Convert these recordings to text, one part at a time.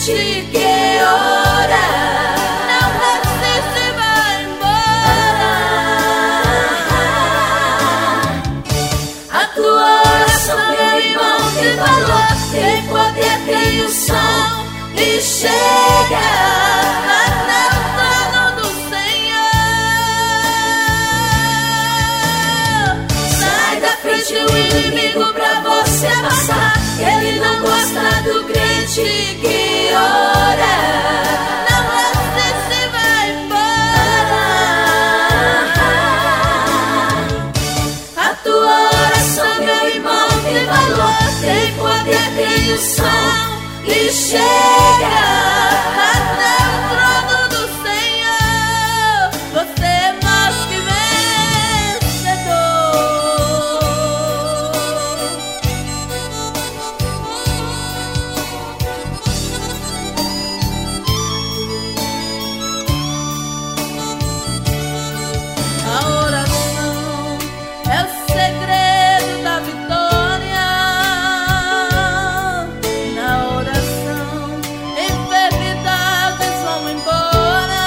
crente que ora, não resiste e vai embora. A tua oração, meu irmão, tem valor, tem poder, tem unção e chega até o trono do Senhor. Sai da frente o inimigo pra você passar. Ele não gosta do crente que ora, não resiste e vai embora. A tua oração, meu irmão, tem valor, tem poder, tem unção e chega até o trono do Senhor. Você é mais que A oração é o segredo da vitória. Na oração, enfermidades vão embora.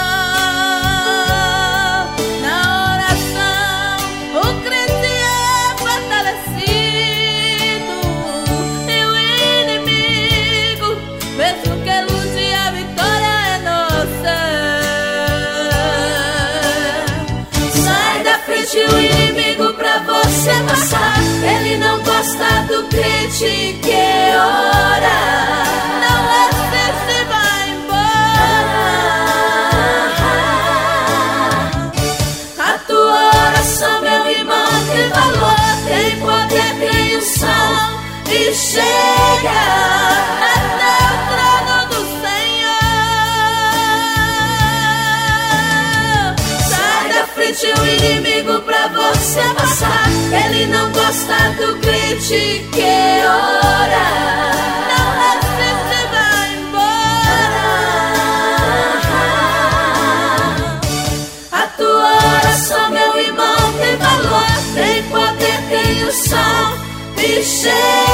Na oração, o crente é fortalecido e o inimigo, mesmo que lute, a vitória é nossa. Sai da frente o inimigo pra você passar. Ele não gosta do crente que ora, não resiste e vai embora. A tua oração, meu irmão, tem valor, tem poder, tem unção e chega até o trono do Senhor. Sai da frente o inimigo pra você passar. Ele não gosta do crente que ora, não resiste e vai embora. A tua oração, meu irmão, tem valor, tem poder, tem unção e chega